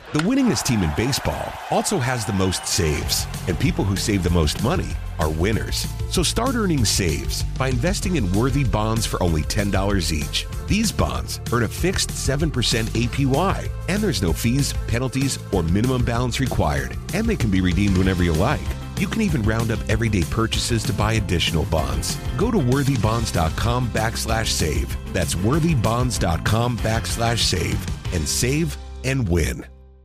The winningest team in baseball also has the most saves, and people who save the most money are winners. So start earning saves by investing in worthy bonds for only $10 each. These bonds earn a fixed 7% APY, and there's no fees, penalties, or minimum balance required, and they can be redeemed whenever you like. You can even round up everyday purchases to buy additional bonds. Go to worthybonds.com/save. That's worthybonds.com/save and save and win.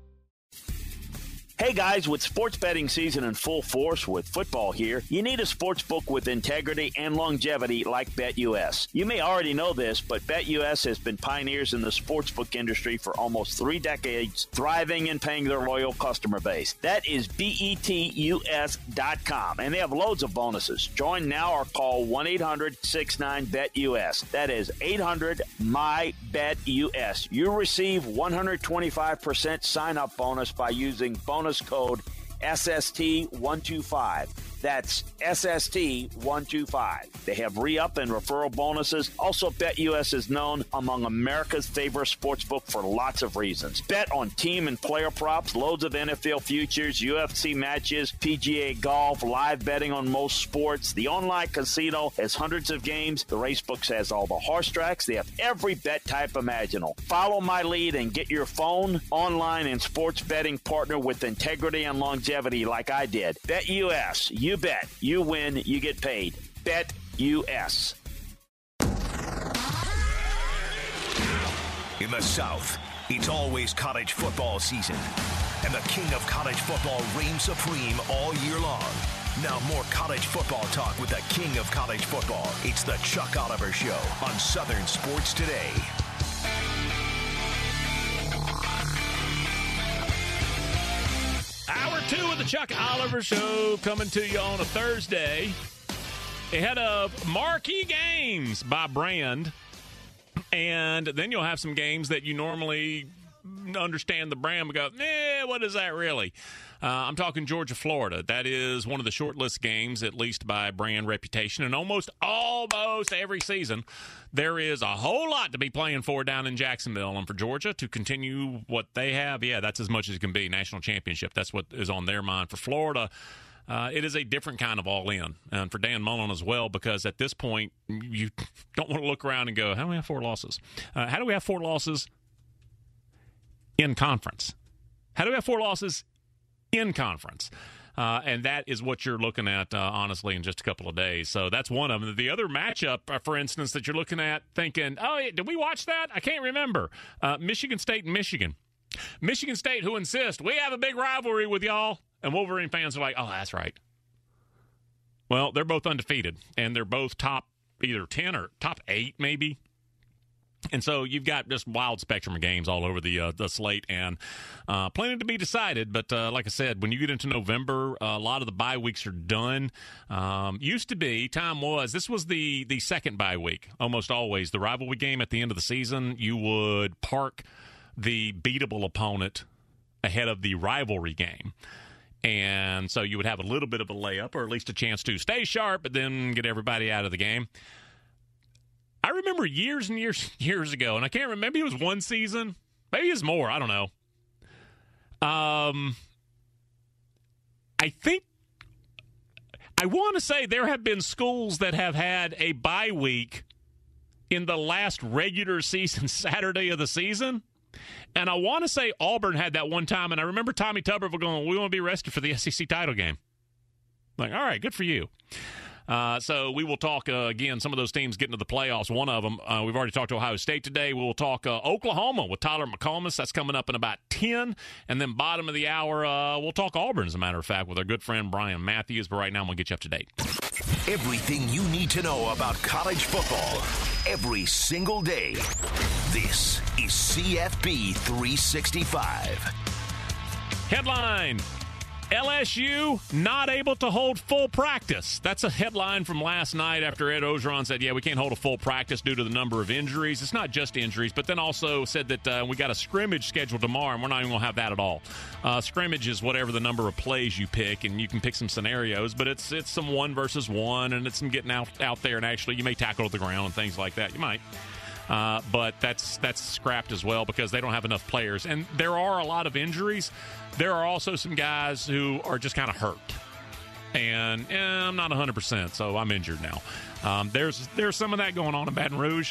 Hey guys, with sports betting season in full force with football here, you need a sports book with integrity and longevity like BetUS. You may already know this, but BetUS has been pioneers in the sportsbook industry for almost 3 decades, thriving and paying their loyal customer base. That is BETUS.com, and they have loads of bonuses. Join now or call 1-800-69-BET-US. That is 800-MY-BET-US. You receive 125% sign-up bonus by using bonus code SST125. That's SST125. They have re-up and referral bonuses. Also, BetUS is known among America's favorite sportsbook for lots of reasons. Bet on team and player props, loads of NFL futures, UFC matches, PGA golf, live betting on most sports. The online casino has hundreds of games. The racebooks has all the horse tracks. They have every bet type imaginable. Follow my lead and get your phone, online, and sports betting partner with integrity and longevity like I did. BetUS. You bet. You win. You get paid. BetUS. In the South, it's always college football season, and the king of college football reigns supreme all year long. Now more college football talk with the king of college football. It's the Chuck Oliver Show on Southern Sports Today. Hour 2 of the Chuck Oliver Show coming to you on a Thursday. Ahead of marquee games by brand. And then you'll have some games that you normally understand the brand but go, what is that really? I'm talking Georgia, Florida. That is one of the short list games, at least by brand reputation. And almost every season, there is a whole lot to be playing for down in Jacksonville. And for Georgia to continue what they have, that's as much as it can be. National championship, that's what is on their mind. For Florida, it is a different kind of all-in. And for Dan Mullen as well, because at this point, you don't want to look around and go, how do we have 4 losses? How do we have 4 losses in conference? How do we have 4 losses in conference? And that is what you're looking at, honestly, in just a couple of days. So that's one of them. The other matchup, for instance, that you're looking at thinking, did we watch that? I can't remember. Michigan State and Michigan. Michigan State, who insist, we have a big rivalry with y'all. And Wolverine fans are like, oh, that's right. Well, they're both undefeated, and they're both top either 10 or top 8 maybe. And so you've got just wild spectrum of games all over the slate, and plenty to be decided. But like I said, when you get into November, a lot of the bye weeks are done. Used to be, this was the second bye week, almost always. The rivalry game at the end of the season, you would park the beatable opponent ahead of the rivalry game. And so you would have a little bit of a layup, or at least a chance to stay sharp, but then get everybody out of the game. I remember years and years ago, and I can't remember, maybe it was one season, maybe it was more, I don't know. I want to say there have been schools that have had a bye week in the last regular season Saturday of the season. And I want to say Auburn had that one time, and I remember Tommy Tuberville going, we want to be rested for the SEC title game. Like, all right, good for you. So we will talk, again, some of those teams getting to the playoffs. One of them, we've already talked to Ohio State today. We will talk Oklahoma with Tyler McComas. That's coming up in about 10. And then bottom of the hour, we'll talk Auburn, as a matter of fact, with our good friend Brian Matthews. But right now, I'm going to get you up to date. Everything you need to know about college football every single day. This is CFB 365. Headline: LSU not able to hold full practice. That's a headline from last night after Ed Orgeron said, we can't hold a full practice due to the number of injuries. It's not just injuries, but then also said that we got a scrimmage scheduled tomorrow, and we're not even going to have that at all. Scrimmage is whatever the number of plays you pick, and you can pick some scenarios, but it's some 1 versus 1, and it's some getting out there, and actually you may tackle at the ground and things like that. You might. But that's scrapped as well because they don't have enough players. And there are a lot of injuries. There are also some guys who are just kind of hurt. And I'm not 100%, so I'm injured now. There's some of that going on in Baton Rouge.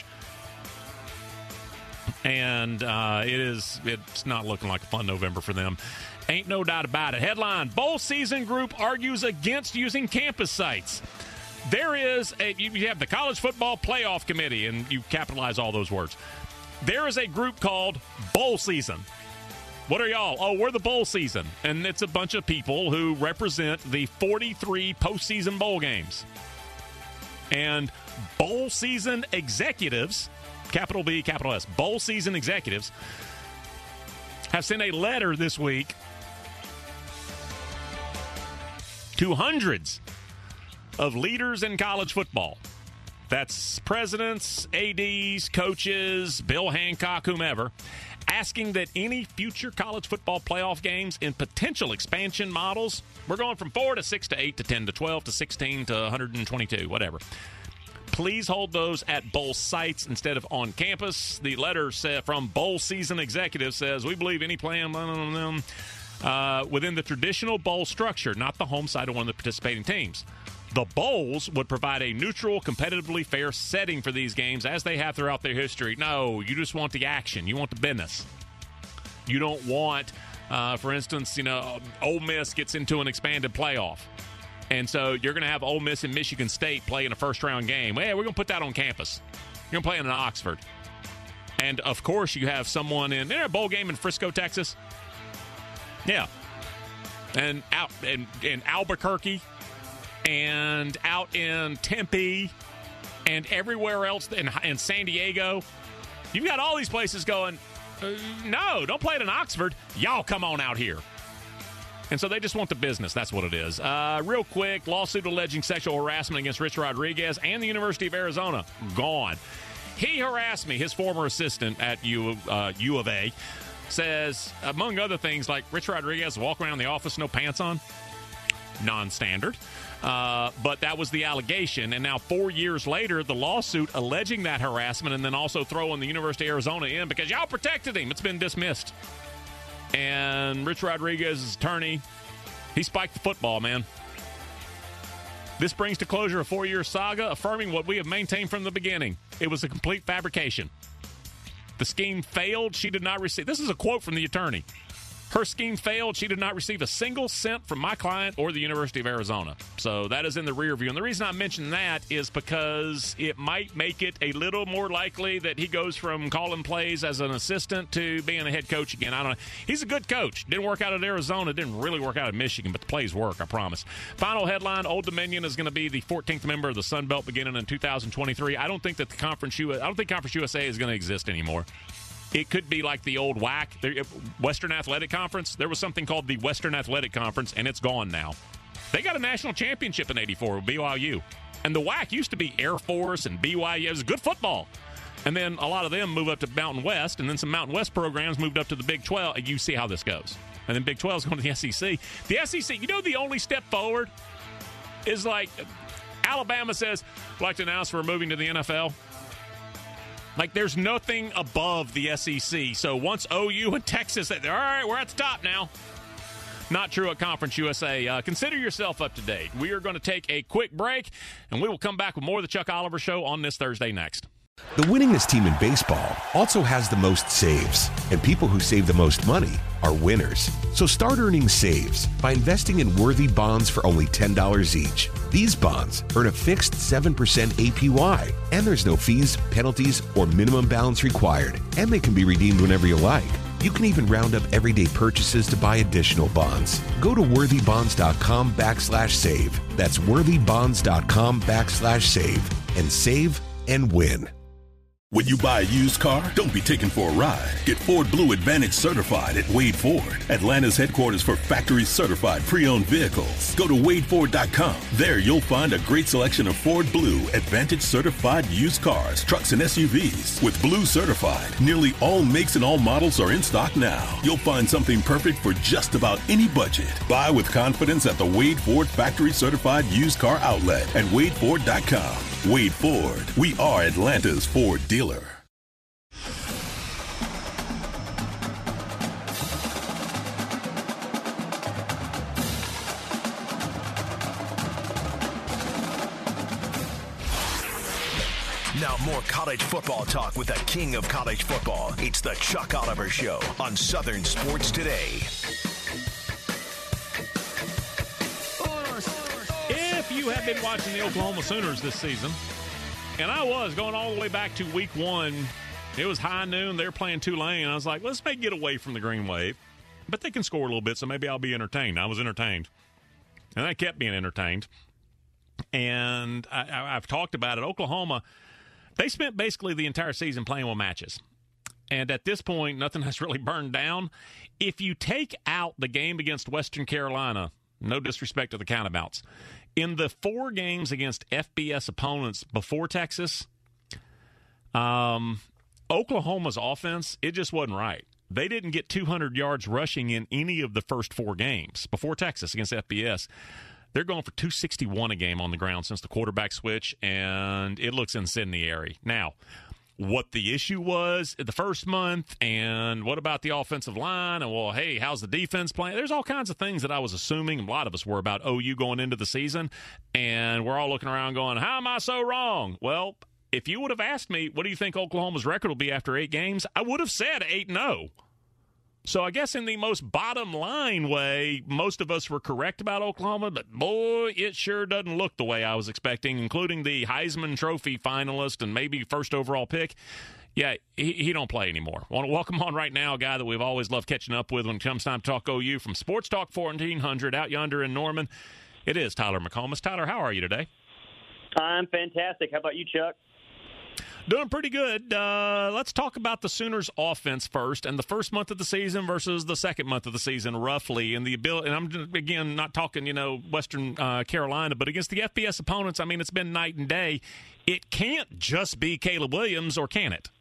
And it's not looking like a fun November for them. Ain't no doubt about it. Headline, Bowl Season Group argues against using campus sites. There is you have the College Football Playoff Committee, and you capitalize all those words. There is a group called Bowl Season. What are y'all? Oh, we're the Bowl Season. And it's a bunch of people who represent the 43 postseason bowl games. And Bowl Season executives, capital B, capital S, Bowl Season executives, have sent a letter this week to hundreds of leaders in college football. That's presidents, ADs, coaches, Bill Hancock, whomever, asking that any future college football playoff games in potential expansion models, we're going from 4 to 6 to 8 to 10 to 12 to 16 to 122, whatever, please hold those at bowl sites instead of on campus. The letter from Bowl Season Executive says, we believe any plan within the traditional bowl structure, not the home site of one of the participating teams. The bowls would provide a neutral, competitively fair setting for these games as they have throughout their history. No, you just want the action. You want the business. You don't want, for instance, Ole Miss gets into an expanded playoff. And so you're going to have Ole Miss and Michigan State play in a first-round game. Hey, we're going to put that on campus. You're going to play in Oxford. And, of course, you have someone in a bowl game in Frisco, Texas. Yeah. And out in Albuquerque and out in Tempe and everywhere else in San Diego. You've got all these places going, no, don't play it in Oxford. Y'all come on out here. And so they just want the business. That's what it is. Real quick, lawsuit alleging sexual harassment against Rich Rodriguez and the University of Arizona. Gone. He harassed me, his former assistant at U of A, says, among other things, like Rich Rodriguez walk around the office, no pants on. Non-standard. But that was the allegation. And now 4 years later, the lawsuit alleging that harassment and then also throwing the University of Arizona in because y'all protected him. It's been dismissed. And Rich Rodriguez's attorney, he spiked the football, man. This brings to closure a 4-year saga, affirming what we have maintained from the beginning. It was a complete fabrication. The scheme failed. She did not receive. This is a quote from the attorney. Her scheme failed. She did not receive a single cent from my client or the University of Arizona. So that is in the rear view. And the reason I mention that is because it might make it a little more likely that he goes from calling plays as an assistant to being a head coach again. I don't know. He's a good coach. Didn't work out at Arizona. Didn't really work out at Michigan, but the plays work, I promise. Final headline, Old Dominion is going to be the 14th member of the Sun Belt beginning in 2023. I don't think Conference USA is going to exist anymore. It could be like the old WAC, Western Athletic Conference. There was something called the Western Athletic Conference, and it's gone now. They got a national championship in '84 with BYU. And the WAC used to be Air Force and BYU. It was good football. And then a lot of them moved up to Mountain West, and then some Mountain West programs moved up to the Big 12. And you see how this goes. And then Big 12 is going to the SEC. The SEC, the only step forward is like Alabama says, I'd like to announce we're moving to the NFL. Like, there's nothing above the SEC. So once OU and Texas say, all right, we're at the top now. Not true at Conference USA. Consider yourself up to date. We are going to take a quick break, and we will come back with more of the Chuck Oliver Show on this Thursday next. The winningest team in baseball also has the most saves, and people who save the most money are winners. So start earning saves by investing in worthy bonds for only $10 each. These bonds earn a fixed 7% APY, and there's no fees, penalties, or minimum balance required, and they can be redeemed whenever you like. You can even round up everyday purchases to buy additional bonds. Go to worthybonds.com/save. That's worthybonds.com/save and save and win. When you buy a used car, don't be taken for a ride. Get Ford Blue Advantage certified at Wade Ford, Atlanta's headquarters for factory certified pre-owned vehicles. Go to wadeford.com. There you'll find a great selection of Ford Blue Advantage certified used cars, trucks, and SUVs. With Blue certified, nearly all makes and all models are in stock now. You'll find something perfect for just about any budget. Buy with confidence at the Wade Ford factory certified used car outlet at wadeford.com. Wade Ford, we are Atlanta's Ford dealer. Now more college football talk with the king of college football. It's the Chuck Oliver Show on Southern Sports Today. If you have been watching the Oklahoma Sooners this season, and I was going all the way back to week 1, it was high noon. They were playing Tulane. I was like, let's get away from the green wave. But they can score a little bit, so maybe I'll be entertained. I was entertained. And I kept being entertained. And I've talked about it. Oklahoma, they spent basically the entire season playing with matches. And at this point, nothing has really burned down. If you take out the game against Western Carolina, no disrespect to the countabouts, in the 4 games against FBS opponents before Texas, Oklahoma's offense, it just wasn't right. They didn't get 200 yards rushing in any of the first 4 games before Texas against FBS. They're going for 261 a game on the ground since the quarterback switch, and it looks incendiary. Now, what the issue was the first month, and what about the offensive line, and, well, hey, how's the defense playing? There's all kinds of things that I was assuming, a lot of us were, about OU going into the season, and we're all looking around going, how am I so wrong? Well, if you would have asked me, what do you think Oklahoma's record will be after 8 games, I would have said 8-0. So I guess in the most bottom line way, most of us were correct about Oklahoma, but boy, it sure doesn't look the way I was expecting, including the Heisman Trophy finalist and maybe first overall pick. Yeah, he don't play anymore. I want to welcome on right now a guy that we've always loved catching up with when it comes time to talk OU from Sports Talk 1400 out yonder in Norman. It is Tyler McComas. Tyler, how are you today? I'm fantastic. How about you, Chuck? Doing pretty good. Let's talk about the Sooners' offense first, and the first month of the season versus the second month of the season, roughly. And the ability, and I'm again not talking, Western Carolina, but against the FBS opponents, I mean, it's been night and day. It can't just be Caleb Williams, or can it?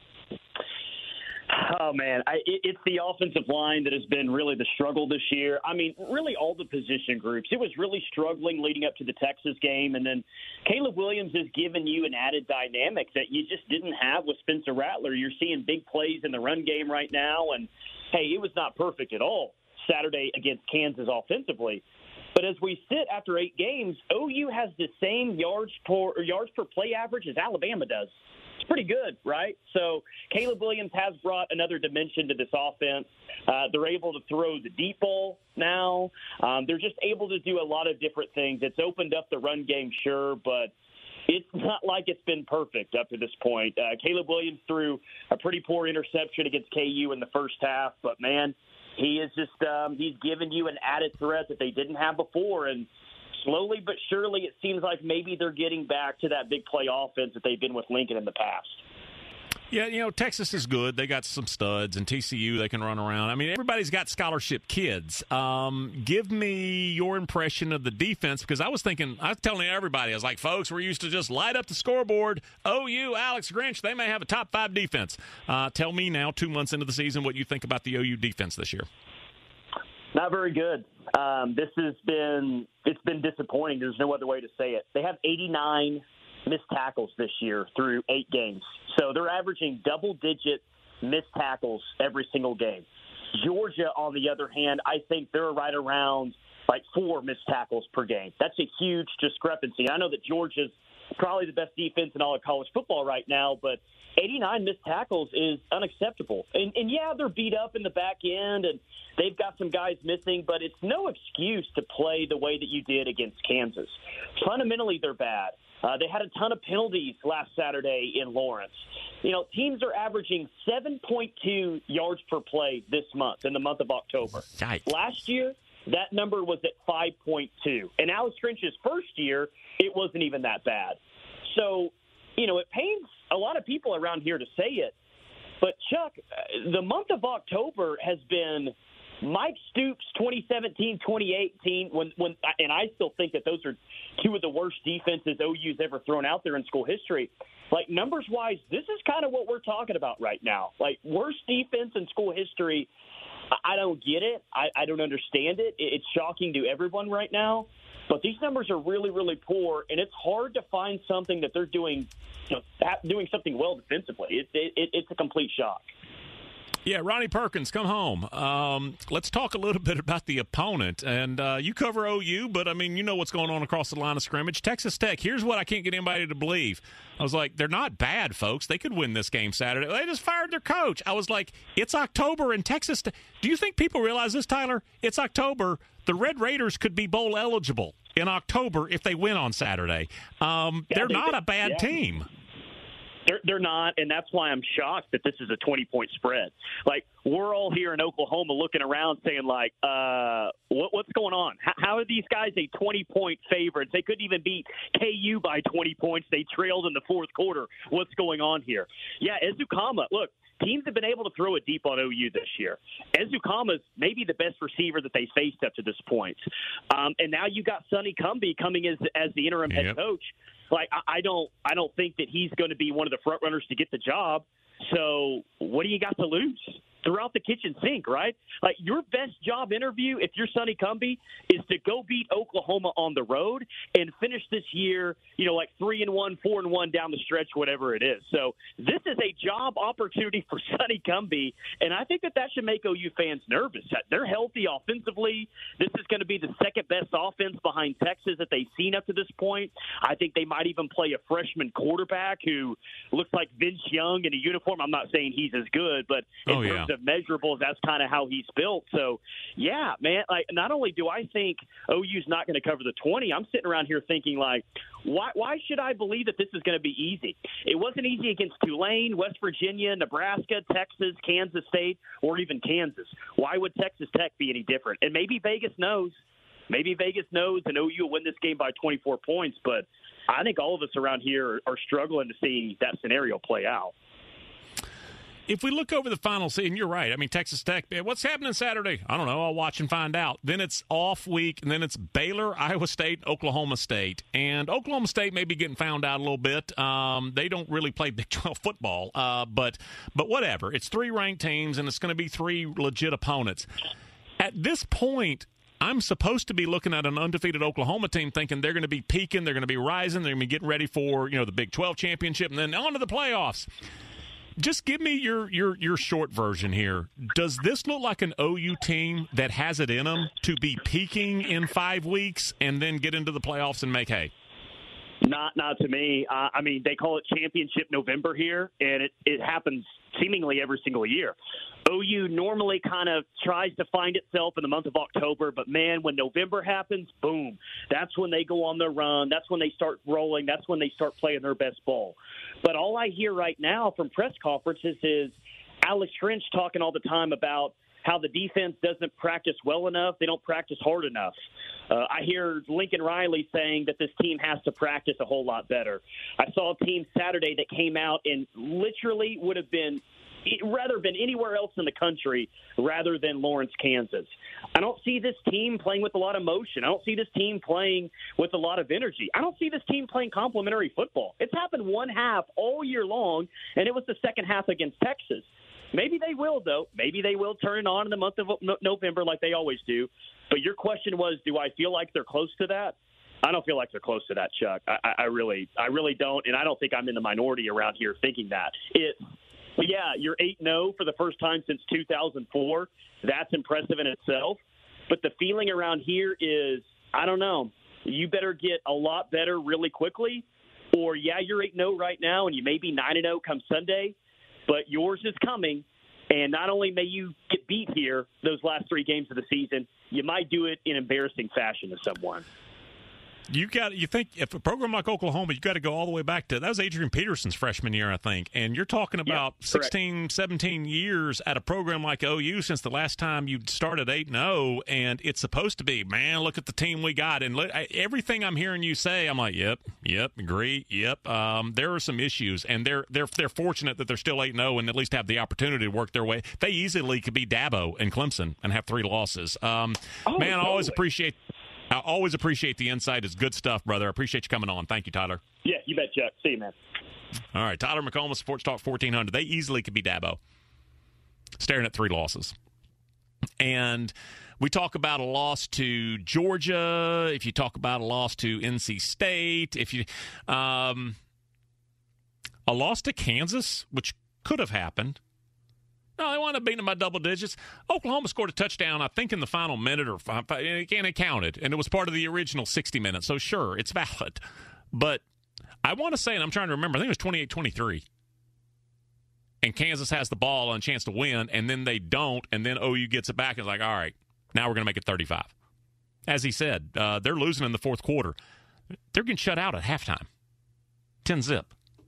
Oh, man, it's the offensive line that has been really the struggle this year. I mean, really all the position groups. It was really struggling leading up to the Texas game, and then Caleb Williams has given you an added dynamic that you just didn't have with Spencer Rattler. You're seeing big plays in the run game right now, and, hey, it was not perfect at all Saturday against Kansas offensively. But as we sit after 8 games, OU has the same yards per play average as Alabama does. It's pretty good, right? So Caleb Williams has brought another dimension to this offense. They're able to throw the deep ball now. They're just able to do a lot of different things. It's opened up the run game, sure, but it's not like it's been perfect up to this point. Caleb Williams threw a pretty poor interception against KU in the first half, but, man, he is just he's given you an added threat that they didn't have before, and slowly but surely, it seems like maybe they're getting back to that big play offense that they've been with Lincoln in the past. Yeah, Texas is good. They got some studs, and TCU, they can run around. I mean, everybody's got scholarship kids. Give me your impression of the defense, because I was telling everybody, I was like, folks, we're used to just light up the scoreboard. OU, Alex Grinch, they may have a top 5 defense. Tell me now, 2 months into the season, what you think about the OU defense this year. Not very good. It's been disappointing. There's no other way to say it. They have 89 missed tackles this year through 8 games. So they're averaging double-digit missed tackles every single game. Georgia, on the other hand, I think they're right around like 4 missed tackles per game. That's a huge discrepancy. I know that Georgia's probably the best defense in all of college football right now, but 89 missed tackles is unacceptable. And yeah, they're beat up in the back end, and they've got some guys missing, but it's no excuse to play the way that you did against Kansas. Fundamentally, they're bad. They had a ton of penalties last Saturday in Lawrence. Teams are averaging 7.2 yards per play this month, in the month of October. Yikes. Last year, that number was at 5.2. In Alex Grinch's first year, it wasn't even that bad. So, it pains a lot of people around here to say it, but Chuck, the month of October has been Mike Stoops 2017, 2018, and I still think that those are 2 of the worst defenses OU's ever thrown out there in school history. Like, numbers-wise, this is kind of what we're talking about right now. Like, worst defense in school history, I don't get it. I don't understand it. It's shocking to everyone right now. But these numbers are really, really poor, and it's hard to find something that they're doing, doing something well defensively. It's a complete shock. Yeah, Ronnie Perkins, come home. Let's talk a little bit about the opponent. And you cover OU, but, I mean, you know what's going on across the line of scrimmage. Texas Tech, here's what I can't get anybody to believe. I was like, they're not bad, folks. They could win this game Saturday. They just fired their coach. I was like, it's October in Texas. Do you think people realize this, Tyler? It's October. The Red Raiders could be bowl eligible in October if they win on Saturday. They're not a bad team. They're not, and that's why I'm shocked that this is a 20-point spread. Like, we're all here in Oklahoma looking around saying, like, what's going on? How are these guys a 20-point favorites? They couldn't even beat KU by 20 points. They trailed in the fourth quarter. What's going on here? Yeah, Ezukanma, look, teams have been able to throw it deep on OU this year. Ezukanma's maybe the best receiver that they faced up to this point. And now you got Sonny Cumbie coming as the interim head coach. Like, I don't think that he's going to be one of the front runners to get the job. So what do you got to lose? Throughout the kitchen sink, right? Like, your best job interview, if you're Sonny Cumbie, is to go beat Oklahoma on the road and finish this year, like 3-1, 4-1 down the stretch, whatever it is. So this is a job opportunity for Sonny Cumbie, and I think that should make OU fans nervous. They're healthy offensively. This is going to be the second best offense behind Texas that they've seen up to this point. I think they might even play a freshman quarterback who looks like Vince Young in a uniform. I'm not saying he's as good, but in terms of measurables, that's kind of how he's built. So, yeah, man, like, not only do I think OU's not going to cover the 20, I'm sitting around here thinking, like, why should I believe that this is going to be easy? It wasn't easy against Tulane, West Virginia, Nebraska, Texas, Kansas State, or even Kansas. Why would Texas Tech be any different? And maybe Vegas knows. Maybe Vegas knows, and OU will win this game by 24 points. But I think all of us around here are struggling to see that scenario play out. If we look over the final season, you're right. I mean, Texas Tech, what's happening Saturday? I don't know. I'll watch and find out. Then it's off week, and then it's Baylor, Iowa State, Oklahoma State. And Oklahoma State may be getting found out a little bit. They don't really play Big 12 football, but whatever. It's 3 ranked teams, and it's going to be 3 legit opponents. At this point, I'm supposed to be looking at an undefeated Oklahoma team thinking they're going to be peaking, they're going to be rising, they're going to be getting ready for the Big 12 championship, and then on to the playoffs. Just give me your short version here. Does this look like an OU team that has it in them to be peaking in 5 weeks and then get into the playoffs and make hay? Not to me. I mean, they call it Championship November here, and it happens seemingly every single year. OU normally kind of tries to find itself in the month of October, but, man, when November happens, boom, that's when they go on their run. That's when they start rolling. That's when they start playing their best ball. But all I hear right now from press conferences is Alex Grinch talking all the time about how the defense doesn't practice well enough. They don't practice hard enough. I hear Lincoln Riley saying that this team has to practice a whole lot better. I saw a team Saturday that came out and literally would have rather been anywhere else in the country rather than Lawrence, Kansas. I don't see this team playing with a lot of motion. I don't see this team playing with a lot of energy. I don't see this team playing complimentary football. It's happened one half all year long, and it was the second half against Texas. Maybe they will, though. Maybe they will turn it on in the month of November like they always do. But your question was, do I feel like they're close to that? I don't feel like they're close to that, Chuck. I really don't, and I don't think I'm in the minority around here thinking that. But yeah, you're 8-0 for the first time since 2004. That's impressive in itself. But the feeling around here is, I don't know, you better get a lot better really quickly, or, yeah, you're 8-0 right now, and you may be 9-0 come Sunday, but yours is coming. And not only may you get beat here those last 3 games of the season, you might do it in embarrassing fashion to someone. You think if a program like Oklahoma, you got to go all the way back to that was Adrian Peterson's freshman year, I think, and you're talking about 16, 17 years at a program like OU since the last time you started 8-0, and it's supposed to be, man, look at the team we got, and everything I'm hearing you say, I'm like, yep, agree, yep. There are some issues, and they're fortunate that they're still 8-0 and at least have the opportunity to work their way. They easily could be Dabo and Clemson and have 3 losses. Man, totally. I always appreciate the insight. It's good stuff, brother. I appreciate you coming on. Thank you, Tyler. Yeah, you bet, Chuck. See you, man. All right, Tyler McComas, Sports Talk 1400. They easily could be Dabo, staring at 3 losses. And we talk about a loss to Georgia. If you talk about a loss to NC State, a loss to Kansas, which could have happened. No, they wound up beating them by double digits. Oklahoma scored a touchdown, I think, in the final minute or five, and it counted, and it was part of the original 60 minutes. So, sure, it's valid. But I want to say, and I'm trying to remember, I think it was 28-23. And Kansas has the ball and a chance to win, and then they don't, and then OU gets it back and is like, all right, now we're going to make it 35. As he said, they're losing in the fourth quarter. They're getting shut out at halftime. 10-0.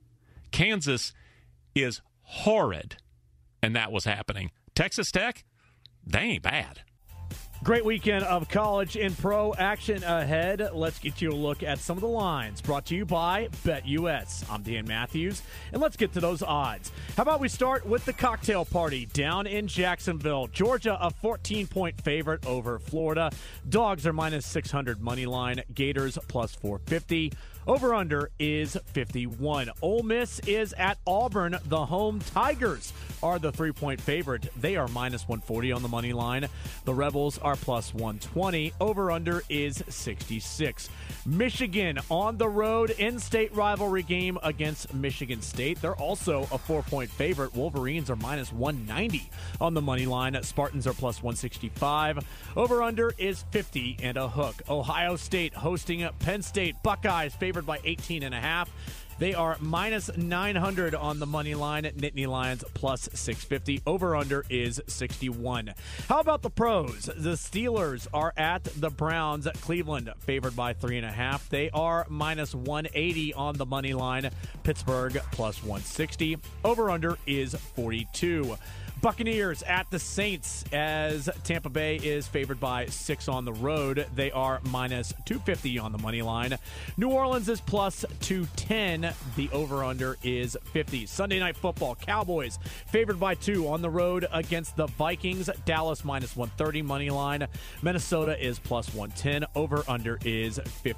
Kansas is horrid, and that was happening. Texas Tech, they ain't bad. Great weekend of college and pro action ahead. Let's get you a look at some of the lines brought to you by BetUS. I'm Dan Matthews, and let's get to those odds. How about we start with the cocktail party down in Jacksonville. Georgia, a 14-point favorite over Florida. Dogs are minus 600 money line. Gators plus 450. Over-under is 51. Ole Miss is at Auburn. The home Tigers are the 3-point favorite. They are minus 140 on the money line. The Rebels are plus 120. Over-under is 66. Michigan on the road, in-state rivalry game against Michigan State. They're also a 4-point favorite. Wolverines are minus 190 on the money line. Spartans are plus 165. Over-under is 50 and a hook. Ohio State hosting Penn State. Buckeyes favored by 18.5. They are minus 900 on the money line. Nittany Lions plus 650. Over-under is 61. How about the pros? The Steelers are at the Browns. Cleveland favored by 3.5. They are minus 180 on the money line. Pittsburgh plus 160. Over-under is 42. Buccaneers at the Saints as Tampa Bay is favored by 6 on the road. They are minus 250 on the money line. New Orleans is plus 210. The over-under is 50. Sunday Night Football, Cowboys favored by 2 on the road against the Vikings. Dallas minus 130 money line. Minnesota is plus 110. Over-under is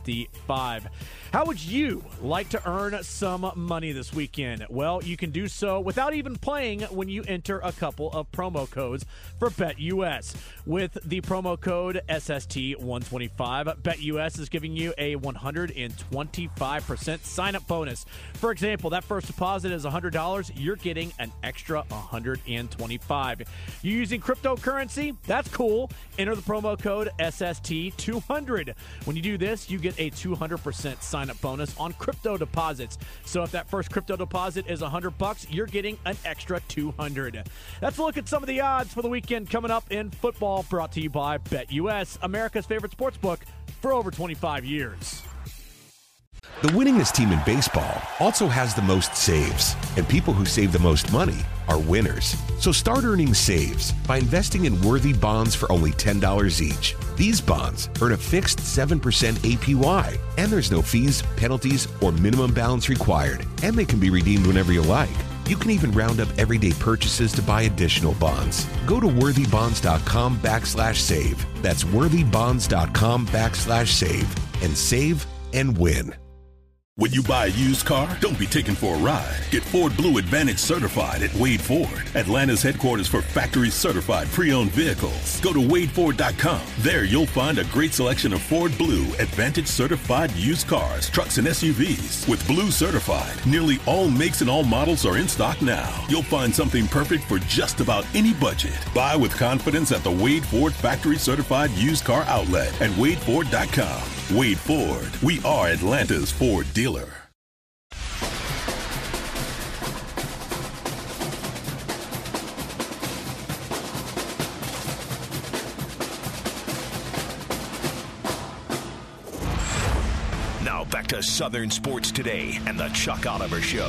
55. How would you like to earn some money this weekend? Well, you can do so without even playing when you enter a couple of promo codes for BetUS. With the promo code SST125, BetUS is giving you a 125% sign-up bonus. For example, that first deposit is $100. You're getting an extra $125. You're using cryptocurrency? That's cool. Enter the promo code SST200. When you do this, you get a 200% sign-up bonus on crypto deposits. So if that first crypto deposit is $100, you're getting an extra $200. Let's look at some of the odds for the weekend coming up in football, brought to you by BetUS, America's favorite sports book for over 25 years. The winningest team in baseball also has the most saves, and people who save the most money are winners. So start earning saves by investing in worthy bonds for only $10 each. These bonds earn a fixed 7% APY, and there's no fees, penalties, or minimum balance required, and they can be redeemed whenever you like. You can even round up everyday purchases to buy additional bonds. Go to worthybonds.com/save. That's worthybonds.com/save and save and win. When you buy a used car, don't be taken for a ride. Get Ford Blue Advantage certified at Wade Ford, Atlanta's headquarters for factory certified pre-owned vehicles. Go to wadeford.com. There you'll find a great selection of Ford Blue Advantage certified used cars, trucks, and SUVs. With Blue certified, nearly all makes and all models are in stock now. You'll find something perfect for just about any budget. Buy with confidence at the Wade Ford factory certified used car outlet at wadeford.com. Wade Ford, we are Atlanta's Ford dealer. Now back to Southern Sports Today and the Chuck Oliver Show.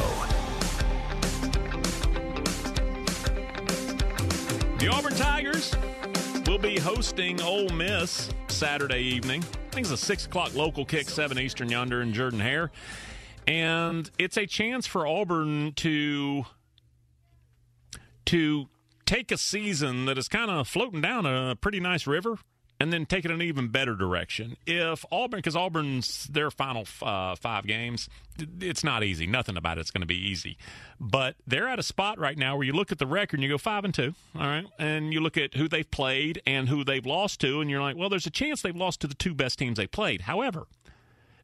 The Auburn Tigers will be hosting Ole Miss Saturday evening. I think it's a 6 o'clock local kick, 7 Eastern yonder in Jordan-Hare. And it's a chance for Auburn to take a season that is kind of floating down a pretty nice river and then take it in an even better direction. If Auburn, because Auburn's their final 5 games, it's not easy. Nothing about it's going to be easy. But they're at a spot right now where you look at the record and you go 5-2, all right? And you look at who they've played and who they've lost to, and you're like, well, there's a chance they've lost to the 2 best teams they played. However,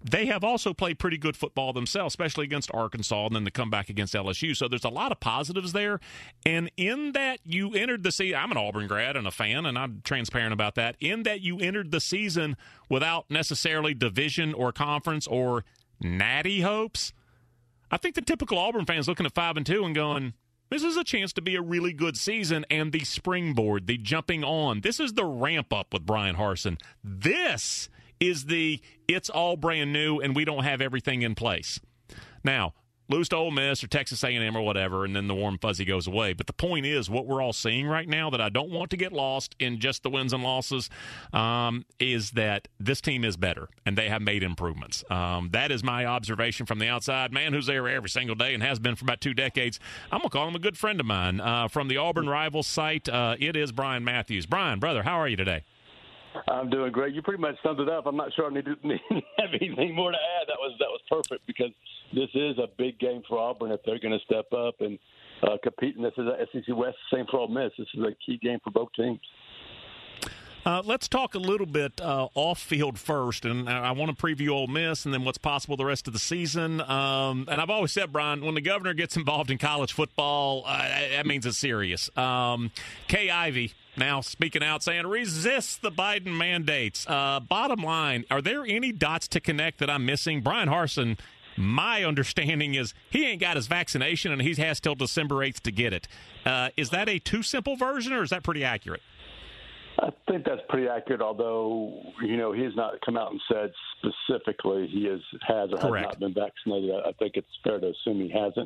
they have also played pretty good football themselves, especially against Arkansas and then the comeback against LSU. So there's a lot of positives there. And in that you entered the season, I'm an Auburn grad and a fan, and I'm transparent about that, in that you entered the season without necessarily division or conference or natty hopes. I think the typical Auburn fan is looking at 5-2 and going, this is a chance to be a really good season, and the springboard, the jumping on. This is the ramp up with Brian Harsin. This is it's all brand new, and we don't have everything in place. Now, lose to Ole Miss or Texas A&M or whatever, and then the warm fuzzy goes away. But the point is, what we're all seeing right now that I don't want to get lost in just the wins and losses is that this team is better, and they have made improvements. That is my observation from the outside. Man who's there every single day and has been for about 2 decades. I'm going to call him a good friend of mine. From the Auburn Rivals site, it is Brian Matthews. Brian, brother, how are you today? I'm doing great. You pretty much summed it up. I'm not sure I need to have anything more to add. That was perfect because this is a big game for Auburn if they're going to step up and compete. And this is a SEC West, same for Ole Miss. This is a key game for both teams. Let's talk a little bit off-field first, and I want to preview Ole Miss and then what's possible the rest of the season. And I've always said, Brian, when the governor gets involved in college football, that means it's serious. Kay Ivey now speaking out, saying resist the Biden mandates. Bottom line, are there any dots to connect that I'm missing? Brian Harsin, my understanding is he ain't got his vaccination, and he has till December 8th to get it. Is that a too simple version, or is that pretty accurate? I think that's pretty accurate, although, he has not come out and said specifically he has or has not been vaccinated. I think it's fair to assume he hasn't.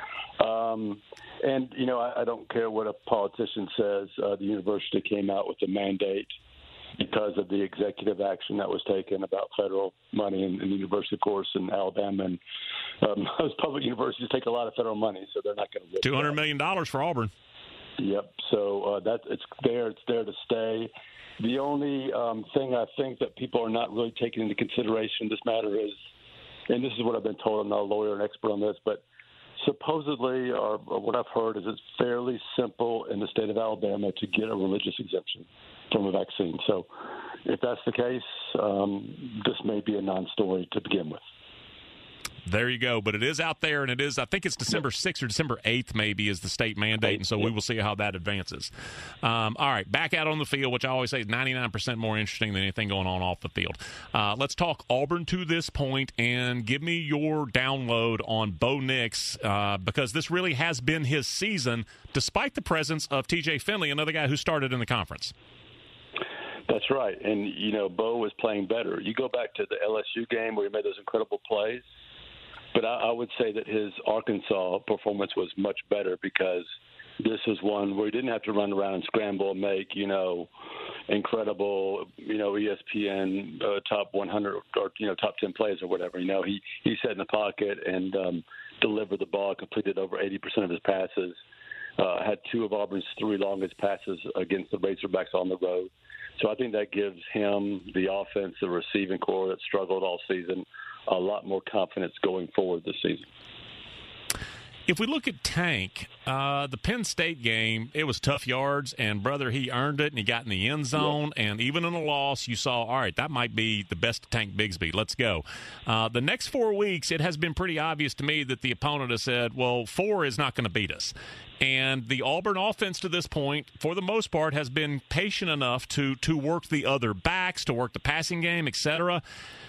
I don't care what a politician says. The university came out with a mandate because of the executive action that was taken about federal money in the university, of course, in Alabama. And most public universities take a lot of federal money, so they're not going to get $200 million for Auburn. Yep. So it's there. It's there to stay. The only thing I think that people are not really taking into consideration in this matter is, and this is what I've been told, I'm not a lawyer and expert on this, but supposedly, or what I've heard, is it's fairly simple in the state of Alabama to get a religious exemption from a vaccine. So if that's the case, this may be a non-story to begin with. There you go. But it is out there, and it is, I think it's December 6th or December 8th maybe is the state mandate, and so we will see how that advances. All right, back out on the field, which I always say is 99% more interesting than anything going on off the field. Let's talk Auburn to this point, and give me your download on Bo Nix, because this really has been his season, despite the presence of T.J. Finley, another guy who started in the conference. That's right. And, Bo was playing better. You go back to the LSU game where he made those incredible plays. But I would say that his Arkansas performance was much better because this was one where he didn't have to run around and scramble and make, incredible, ESPN top 100 or, top 10 plays or whatever. He sat in the pocket and delivered the ball, completed over 80% of his passes, had 2 of Auburn's 3 longest passes against the Razorbacks on the road. So I think that gives him, the offense, the receiving core that struggled all season, a lot more confidence going forward this season. If we look at Tank, the Penn State game, it was tough yards, and, brother, he earned it, and he got in the end zone, and even in a loss, you saw, all right, that might be the best Tank Bigsby. Let's go. The next 4 weeks, it has been pretty obvious to me that the opponent has said, well, 4 is not going to beat us. And the Auburn offense to this point, for the most part, has been patient enough to work the other backs, to work the passing game, et cetera.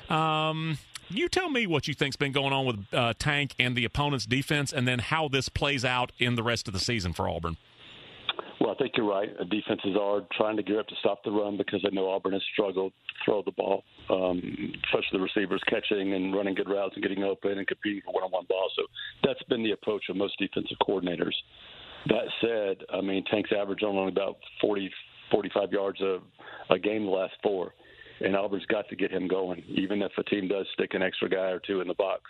You tell me what you think's been going on with Tank and the opponent's defense, and then how this plays out in the rest of the season for Auburn. Well, I think you're right. Defenses are trying to gear up to stop the run because I know Auburn has struggled to throw the ball, especially the receivers catching and running good routes and getting open and competing for one-on-one balls. So that's been the approach of most defensive coordinators. That said, Tank's average on only about 40, 45 yards a game the last 4. And Auburn's got to get him going. Even if a team does stick an extra guy or 2 in the box,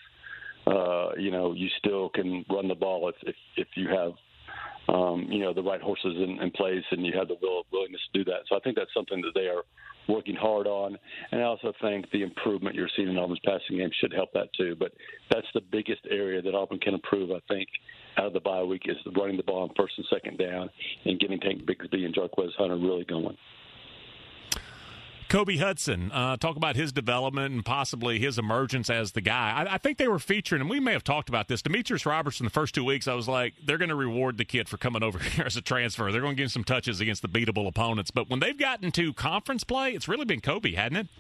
you still can run the ball if you have, the right horses in place and you have the willingness to do that. So I think that's something that they are working hard on. And I also think the improvement you're seeing in Auburn's passing game should help that too. But that's the biggest area that Auburn can improve, I think, out of the bye week is running the ball on first and second down and getting Tank Bigsby and Jarquez Hunter really going. Kobe Hudson, talk about his development and possibly his emergence as the guy. I think they were featuring, and we may have talked about this, Demetrius Robertson the first 2 weeks. I was like, they're going to reward the kid for coming over here as a transfer. They're going to give him some touches against the beatable opponents. But when they've gotten to conference play, it's really been Kobe, hasn't it?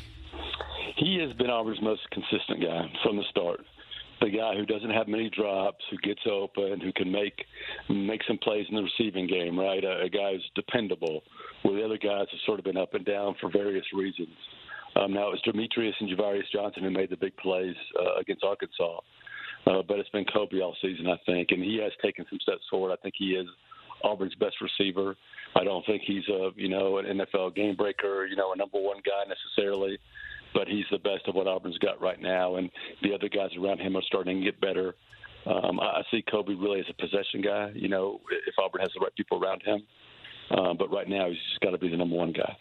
He has been Auburn's most consistent guy from the start. The guy who doesn't have many drops, who gets open, who can make some plays in the receiving game, right? A guy who's dependable, where the other guys have sort of been up and down for various reasons. Now, it was Demetrius and Javarius Johnson who made the big plays against Arkansas. But it's been Kobe all season, I think, and he has taken some steps forward. I think he is Auburn's best receiver. I don't think he's an NFL game breaker, a number one guy necessarily. But he's the best of what Auburn's got right now, and the other guys around him are starting to get better. I see Kobe really as a possession guy, if Auburn has the right people around him. But right now, he's just got to be the number one guy.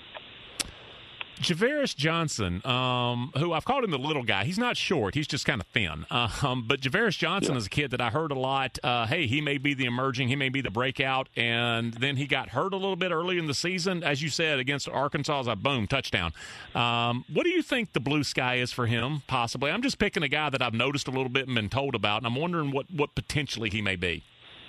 Javarius Johnson, who I've called him the little guy. He's not short. He's just kind of thin. But Javarius Johnson is a kid that I heard a lot. Hey, he may be the emerging. He may be the breakout. And then he got hurt a little bit early in the season. As you said, against Arkansas, boom, touchdown. What do you think the blue sky is for him, possibly? I'm just picking a guy that I've noticed a little bit and been told about, and I'm wondering what potentially he may be.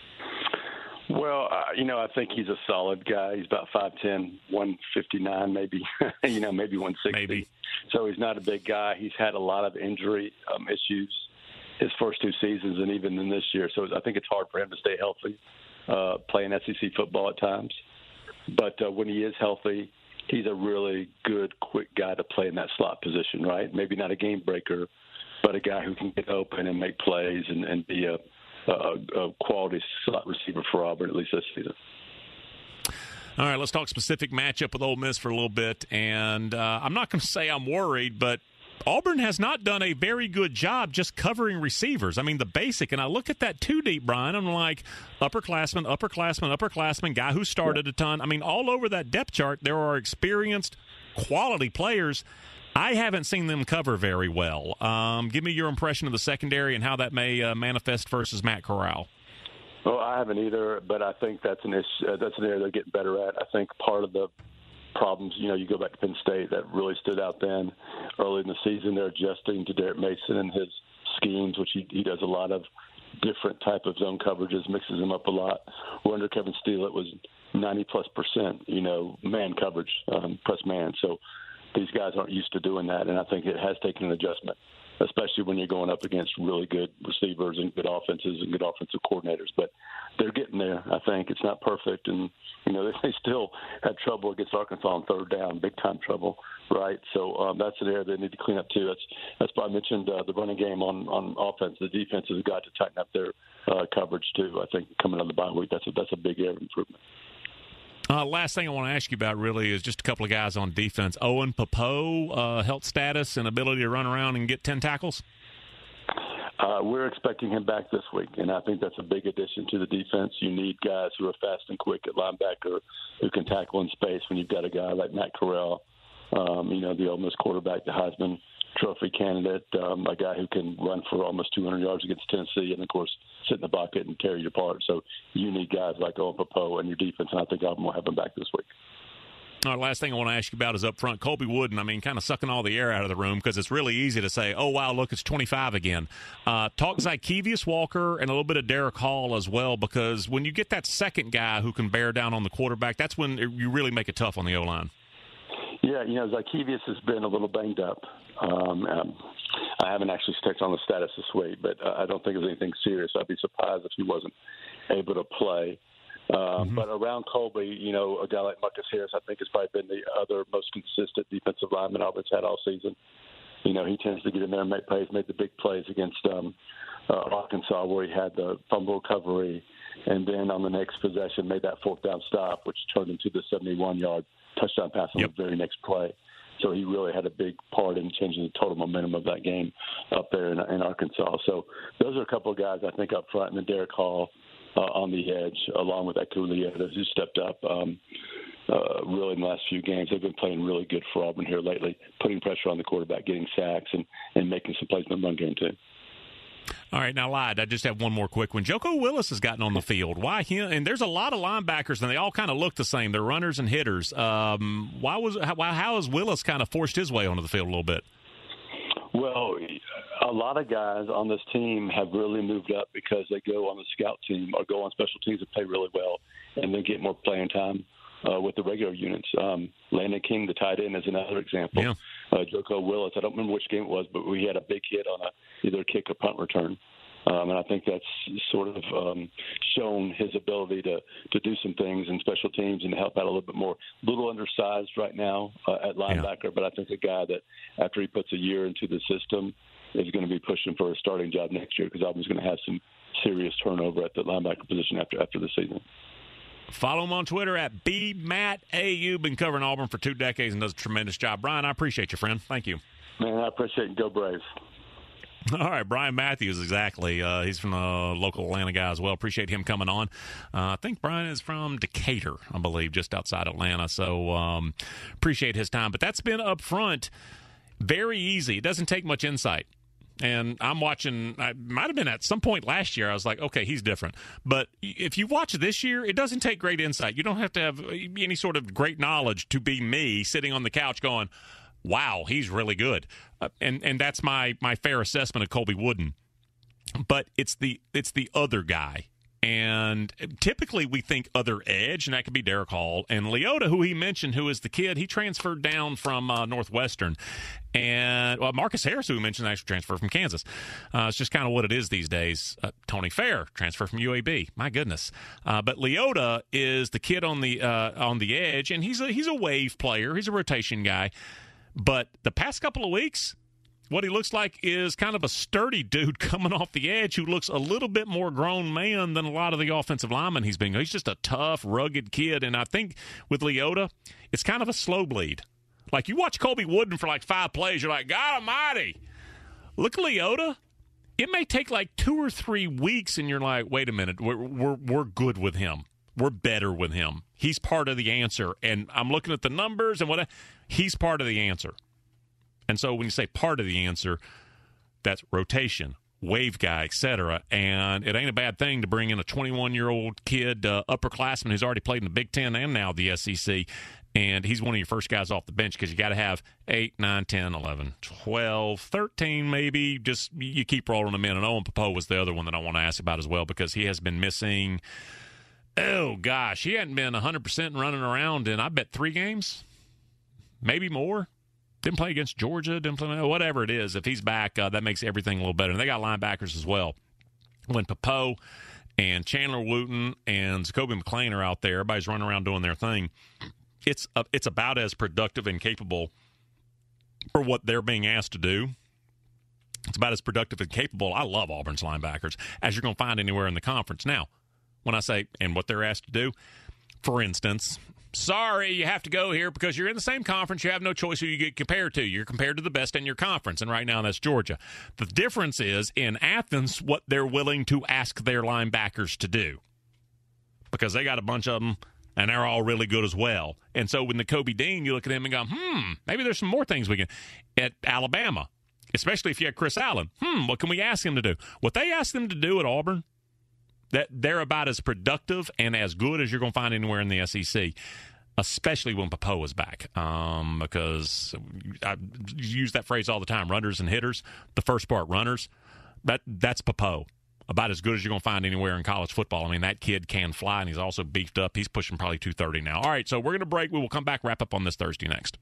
Well, I think he's a solid guy. He's about 5'10", 159 maybe, maybe 160. Maybe. So he's not a big guy. He's had a lot of injury issues his first 2 seasons and even in this year. So I think it's hard for him to stay healthy, playing SEC football at times. But when he is healthy, he's a really good, quick guy to play in that slot position, right? Maybe not a game breaker, but a guy who can get open and make plays and be a quality slot receiver for Auburn, at least this season. All right, let's talk specific matchup with Ole Miss for a little bit. And I'm not going to say I'm worried, but Auburn has not done a very good job just covering receivers. I mean, the basic. And I look at that 2 deep, Brian. I'm like, upperclassman, guy who started a ton. I mean, all over that depth chart, there are experienced, quality players. I haven't seen them cover very well. Give me your impression of the secondary and how that may manifest versus Matt Corral. Well, I haven't either, but I think that's an issue. That's an area they're getting better at. I think part of the problems, you go back to Penn State, that really stood out then early in the season. They're adjusting to Derek Mason and his schemes, which he does a lot of different type of zone coverages, mixes them up a lot. Where under Kevin Steele, it was 90+%, man coverage, press man. So these guys aren't used to doing that, and I think it has taken an adjustment, especially when you're going up against really good receivers and good offenses and good offensive coordinators. But they're getting there, I think. It's not perfect, and, they still had trouble against Arkansas on third down, big-time trouble, right? So that's an area they need to clean up, too. That's why I mentioned the running game on offense. The defense has got to tighten up their coverage, too. I think coming on the bye week, that's a big area of improvement. Last thing I want to ask you about really is just a couple of guys on defense. Owen Pappoe, health status and ability to run around and get 10 tackles? We're expecting him back this week, and I think that's a big addition to the defense. You need guys who are fast and quick at linebacker who can tackle in space when you've got a guy like Matt Corral, the Ole Miss quarterback, the Heisman Trophy candidate, a guy who can run for almost 200 yards against Tennessee and, of course, sit in the bucket and tear you apart. So you need guys like Owen Pappoe in your defense, and I think Auburn will have him back this week. All right, last thing I want to ask you about is up front. Colby Wooden, kind of sucking all the air out of the room because it's really easy to say, oh, wow, look, it's 25 again. Talk Zykevious Walker and a little bit of Derek Hall as well, because when you get that second guy who can bear down on the quarterback, that's when you really make it tough on the O-line. Yeah, Zykevious has been a little banged up. I haven't actually checked on the status this week, but I don't think it's anything serious. I'd be surprised if he wasn't able to play. But around Colby, a guy like Marcus Harris, I think, has probably been the other most consistent defensive lineman Auburn's had all season. He tends to get in there and make plays, made the big plays against Arkansas where he had the fumble recovery, and then on the next possession made that fourth down stop, which turned into the 71-yard touchdown pass on the very next play. So he really had a big part in changing the total momentum of that game up there in Arkansas. So those are a couple of guys, I think, up front, and then Derek Hall on the edge, along with Akulia, who stepped up really in the last few games. They've been playing really good for Auburn here lately, putting pressure on the quarterback, getting sacks, and making some plays in the run game, too. All right, now, I just have one more quick one. Joko Willis has gotten on the field. Why him? And there's a lot of linebackers, and they all kind of look the same. They're how has Willis kind of forced his way onto the field a little bit? Well, a lot of guys on this team have really moved up because they go on the scout team or go on special teams that play really well and then get more playing time with the regular units. Landon King, the tight end, is another example. Yeah. Joko Willis, I don't remember which game it was, but we had a big hit on either a kick or punt return. And I think that's sort of shown his ability to do some things in special teams and help out a little bit more. A little undersized right now at linebacker, but I think a guy that after he puts a year into the system is going to be pushing for a starting job next year because Auburn's going to have some serious turnover at the linebacker position after the season. Follow him on Twitter at BMattAU. Been covering Auburn for 2 decades and does a tremendous job. Brian, I appreciate you, friend. Thank you. Man, I appreciate it. Go Braves. All right, Brian Matthews, exactly. He's from the local Atlanta guy as well. Appreciate him coming on. I think Brian is from Decatur, I believe, just outside Atlanta. So appreciate his time. But that's been up front very easy. It doesn't take much insight. And I'm watching, I might have been at some point last year, I was like, okay, he's different. But if you watch this year, it doesn't take great insight. You don't have to have any sort of great knowledge to be me sitting on the couch going, wow, he's really good. And that's my fair assessment of Colby Wooden. But it's the other guy. And typically we think other edge, and that could be Derek Hall. And Leota, who he mentioned, who is the kid, he transferred down from Northwestern. And Marcus Harris, who he mentioned, actually transferred from Kansas. It's just kind of what it is these days. Tony Fair transferred from UAB. My goodness. But Leota is the kid on the edge, and he's a wave player. He's a rotation guy. But the past couple of weeks, what he looks like is kind of a sturdy dude coming off the edge who looks a little bit more grown man than a lot of the offensive linemen he's been. He's just a tough, rugged kid. And I think with Leota, it's kind of a slow bleed. Like you watch Colby Wooden for like 5 plays, you're like, God almighty. Look at Leota. It may take like 2 or 3 weeks, and you're like, wait a minute, we're good with him. We're better with him. He's part of the answer. And I'm looking at the numbers and he's part of the answer. And so when you say part of the answer, that's rotation, wave guy, etc. And it ain't a bad thing to bring in a 21-year-old kid, upperclassman who's already played in the Big Ten and now the SEC. And he's one of your first guys off the bench because you got to have 8, 9, 10, 11, 12, 13 maybe. Just you keep rolling them in. And Owen Popo was the other one that I want to ask about as well because he has been missing, oh, gosh, he hadn't been 100% running around in, I bet, 3 games, maybe more. Didn't play against Georgia, didn't play, whatever it is. If he's back, that makes everything a little better. And they got linebackers as well. When Popo and Chandler Wooten and Zacoby McClain are out there, everybody's running around doing their thing. It's about as productive and capable for what they're being asked to do. It's about as productive and capable. I love Auburn's linebackers, as you're going to find anywhere in the conference. Now, when I say, and what they're asked to do, for instance, sorry, you have to go here because you're in the same conference. You have no choice who you get compared to. You're compared to the best in your conference, and right now that's Georgia. The difference is, in Athens, what they're willing to ask their linebackers to do because they got a bunch of them, and they're all really good as well. And so with Nakobe Dean, you look at him and go, maybe there's some more things we can. At Alabama, especially if you have Chris Allen, what can we ask him to do? What they asked them to do at Auburn, that they're about as productive and as good as you're going to find anywhere in the SEC, especially when Popo is back. Because I use that phrase all the time, runners and hitters. The first part, runners, that's Popo. About as good as you're going to find anywhere in college football. I mean, that kid can fly, and he's also beefed up. He's pushing probably 230 now. All right, so we're going to break. We will come back, wrap up on this Thursday next.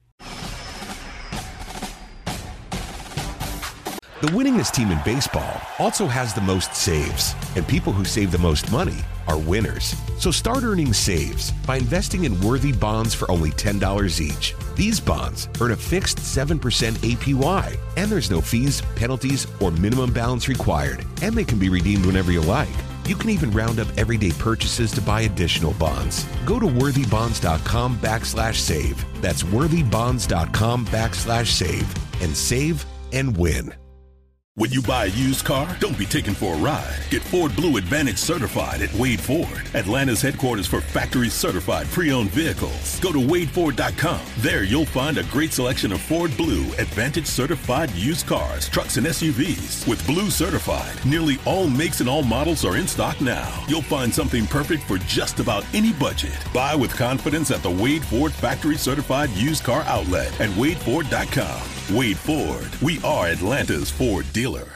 The winningest team in baseball also has the most saves, and people who save the most money are winners. So start earning saves by investing in worthy bonds for only $10 each. These bonds earn a fixed 7% APY, and there's no fees, penalties, or minimum balance required, and they can be redeemed whenever you like. You can even round up everyday purchases to buy additional bonds. Go to worthybonds.com/save. That's worthybonds.com/save and save and win. When you buy a used car, don't be taken for a ride. Get Ford Blue Advantage certified at Wade Ford, Atlanta's headquarters for factory certified pre-owned vehicles. Go to wadeford.com. There you'll find a great selection of Ford Blue Advantage certified used cars, trucks, and SUVs. With Blue certified, nearly all makes and all models are in stock now. You'll find something perfect for just about any budget. Buy with confidence at the Wade Ford factory certified used car outlet at wadeford.com. Wade Ford. We are Atlanta's Ford dealer.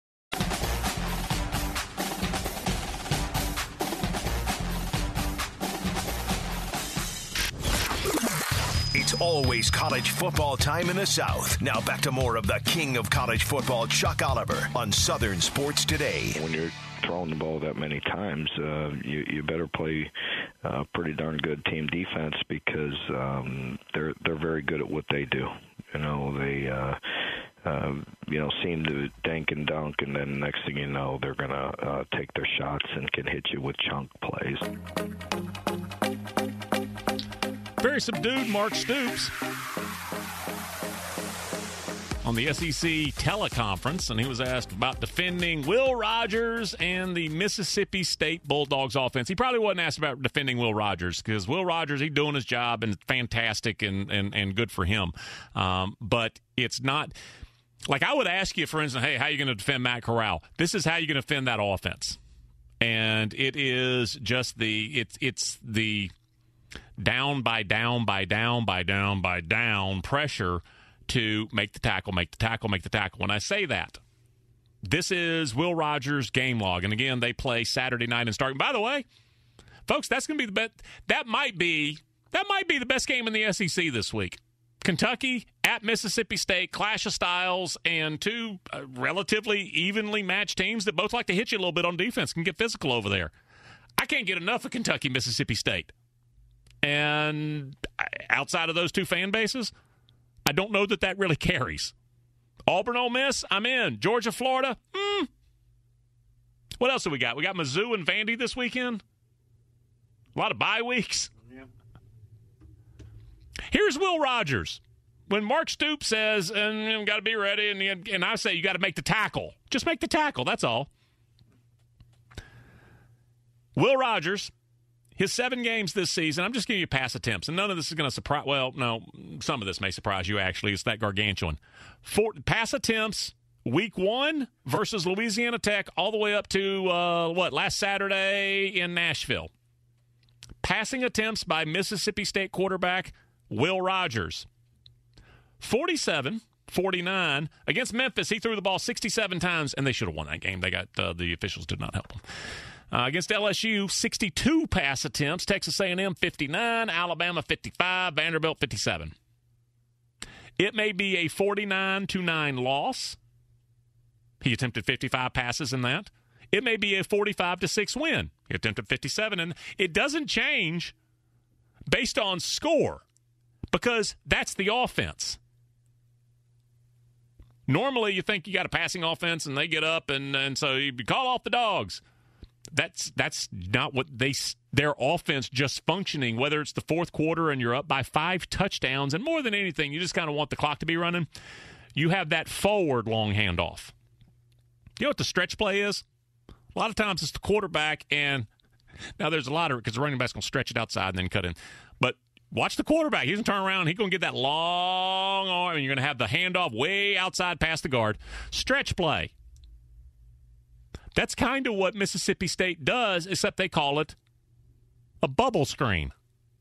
It's always college football time in the South. Now back to more of the king of college football, Chuck Oliver, on Southern Sports Today. When you're throwing the ball that many times, you better play pretty darn good team defense, because they're very good at what they do. They seem to dink and dunk, and then next thing you know, they're going to take their shots and can hit you with chunk plays. Very subdued Mark Stoops on the SEC teleconference, and he was asked about defending Will Rogers and the Mississippi State Bulldogs offense. He probably wasn't asked about defending Will Rogers, because Will Rogers, he's doing his job and fantastic and good for him. But it's not like I would ask you, for instance, hey, how are you going to defend Matt Corral? This is how you're going to defend that offense. And it is just it's the down by down by down by down by down pressure to make the tackle, make the tackle, make the tackle. When I say that, this is Will Rogers' game log. And again, they play Saturday night and start. And by the way, folks, that's going to be the best. That might be the best game in the SEC this week. Kentucky at Mississippi State, clash of styles, and two relatively evenly matched teams that both like to hit you a little bit on defense, can get physical over there. I can't get enough of Kentucky, Mississippi State. And outside of those two fan bases, I don't know that really carries. Auburn, Ole Miss, I'm in. Georgia, Florida, What else do we got? We got Mizzou and Vandy this weekend. A lot of bye weeks. Yeah. Here's Will Rogers. When Mark Stoops says, and got to be ready, and I say you got to make the tackle. Just make the tackle, that's all. Will Rogers, his 7 games this season, I'm just giving you pass attempts, and none of this is going to surprise – well, no, some of this may surprise you, actually. It's that gargantuan. 4 pass attempts, week 1 versus Louisiana Tech, all the way up to, last Saturday in Nashville. Passing attempts by Mississippi State quarterback Will Rogers. 47, 49. Against Memphis, he threw the ball 67 times, and they should have won that game. They got the officials did not help them. Against LSU, 62 pass attempts. Texas A&M, 59. Alabama, 55. Vanderbilt, 57. It may be a 49-9 loss. He attempted 55 passes in that. It may be a 45-6 win. He attempted 57. And it doesn't change based on score, because that's the offense. Normally, you think you got a passing offense, and they get up, and so you call off the dogs. That's not what their offense just functioning, whether it's the fourth quarter and you're up by 5 touchdowns, and more than anything, you just kind of want the clock to be running. You have that forward long handoff. You know what the stretch play is? A lot of times it's the quarterback, and now there's a lot of it because the running back's going to stretch it outside and then cut in. But watch the quarterback. He's going to turn around. He's going to get that long arm, and you're going to have the handoff way outside past the guard. Stretch play. That's kind of what Mississippi State does, except they call it a bubble screen.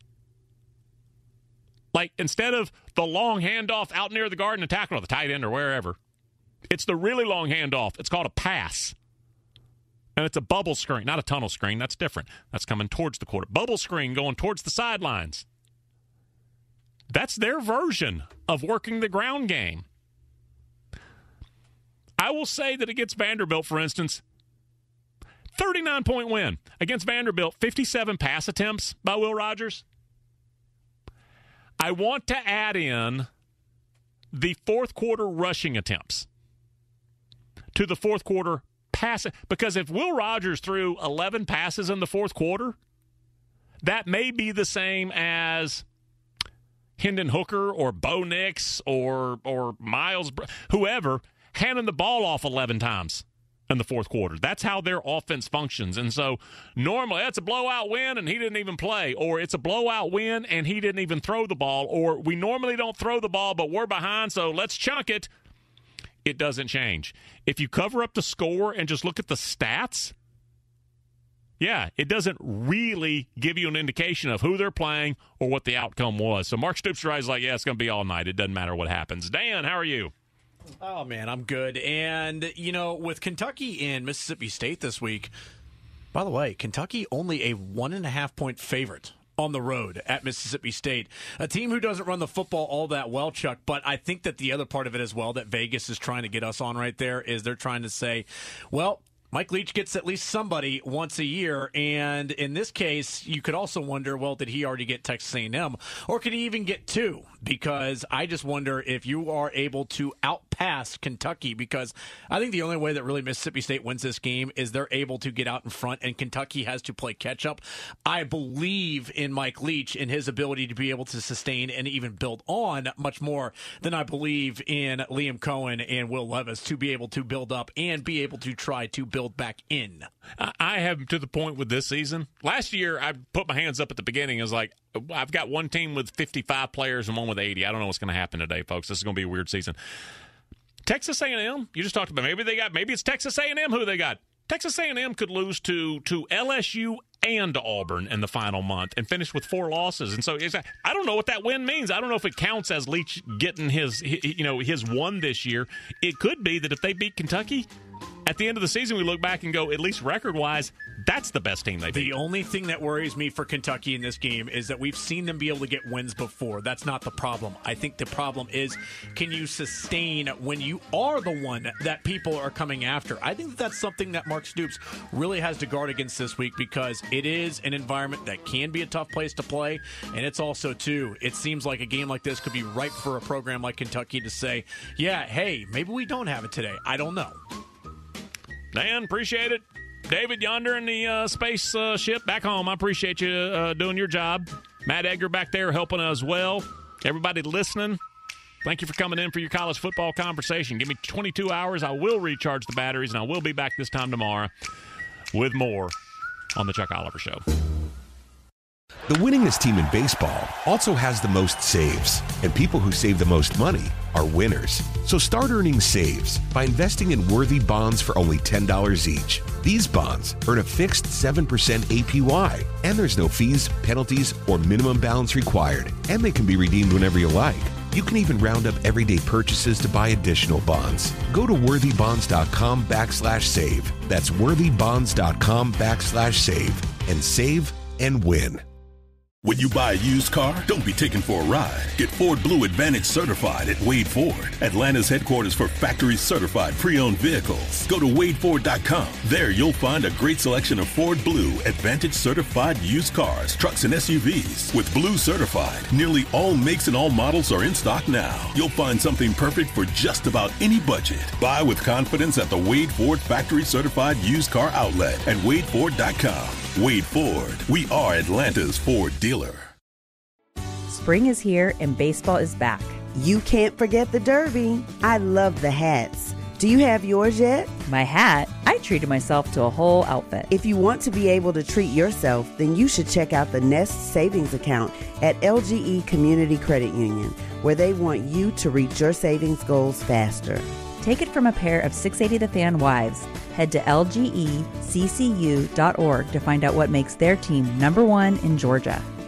Like, instead of the long handoff out near the guard and the tackle or the tight end or wherever, it's the really long handoff. It's called a pass. And it's a bubble screen, not a tunnel screen. That's different. That's coming towards the quarter. Bubble screen going towards the sidelines. That's their version of working the ground game. I will say that against Vanderbilt, for instance, 39-point win. Against Vanderbilt, 57 pass attempts by Will Rogers. I want to add in the fourth quarter rushing attempts to the fourth quarter passing. Because if Will Rogers threw 11 passes in the fourth quarter, that may be the same as Hendon Hooker or Bo Nix or Miles, whoever, handing the ball off 11 times in the fourth quarter. That's how their offense functions. And so normally it's a blowout win and he didn't even play, or it's a blowout win and he didn't even throw the ball, or we normally don't throw the ball but we're behind, so let's chunk it. It doesn't change. If you cover up the score and just look at the stats, yeah, it doesn't really give you an indication of who they're playing or what the outcome was. So Mark Stoops is like, yeah, it's going to be all night. It doesn't matter what happens. Dan, how are you? Oh, man, I'm good. And, with Kentucky and Mississippi State this week, by the way, Kentucky only a 1.5-point favorite on the road at Mississippi State, a team who doesn't run the football all that well, Chuck. But I think that the other part of it as well that Vegas is trying to get us on right there is they're trying to say, well, Mike Leach gets at least somebody once a year, and in this case, you could also wonder, well, did he already get Texas A&M, or could he even get two? Because I just wonder if you are able to outpass Kentucky, because I think the only way that really Mississippi State wins this game is they're able to get out in front, and Kentucky has to play catch-up. I believe in Mike Leach and his ability to be able to sustain and even build on much more than I believe in Liam Cohen and Will Levis to be able to build up and be able to try to build back in. I have to the point with this season. Last year, I put my hands up at the beginning. I was like, I've got one team with 55 players and one with 80. I don't know what's going to happen today, folks. This is going to be a weird season. Texas A&M, you just talked about maybe it's Texas A&M who they got. Texas A&M could lose to LSU and Auburn in the final month and finish with 4 losses. And so I don't know what that win means. I don't know if it counts as Leach getting his one this year. It could be that if they beat Kentucky, at the end of the season, we look back and go, at least record-wise, that's the best team they beat. The only thing that worries me for Kentucky in this game is that we've seen them be able to get wins before. That's not the problem. I think the problem is, can you sustain when you are the one that people are coming after? I think that's something that Mark Stoops really has to guard against this week, because it is an environment that can be a tough place to play, and it's also, too, it seems like a game like this could be ripe for a program like Kentucky to say, yeah, hey, maybe we don't have it today. I don't know. Dan, appreciate it. David, yonder in the space ship back home, I appreciate you doing your job. Matt Edgar back there helping as well. Everybody listening, thank you for coming in for your college football conversation. Give me 22 hours. I will recharge the batteries, and I will be back this time tomorrow with more on The Chuck Oliver Show. The winningest team in baseball also has the most saves, and people who save the most money are winners. So start earning saves by investing in worthy bonds for only $10 each. These bonds earn a fixed 7% APY, and there's no fees, penalties, or minimum balance required, and they can be redeemed whenever you like. You can even round up everyday purchases to buy additional bonds. Go to worthybonds.com/save. That's worthybonds.com/save, and save and win. When you buy a used car, don't be taken for a ride. Get Ford Blue Advantage certified at Wade Ford, Atlanta's headquarters for factory certified pre-owned vehicles. Go to wadeford.com. There you'll find a great selection of Ford Blue Advantage certified used cars, trucks, and SUVs. With Blue certified, nearly all makes and all models are in stock now. You'll find something perfect for just about any budget. Buy with confidence at the Wade Ford factory certified used car outlet at wadeford.com. Wade Ford, we are Atlanta's Ford dealer. Spring is here and baseball is back. You can't forget the Derby. I love the hats. Do you have yours yet? My hat? I treated myself to a whole outfit. If you want to be able to treat yourself, then you should check out the Nest Savings Account at LGE Community Credit Union, where they want you to reach your savings goals faster. Take it from a pair of 680 The Fan wives. Head to lgeccu.org to find out what makes their team #1 in Georgia.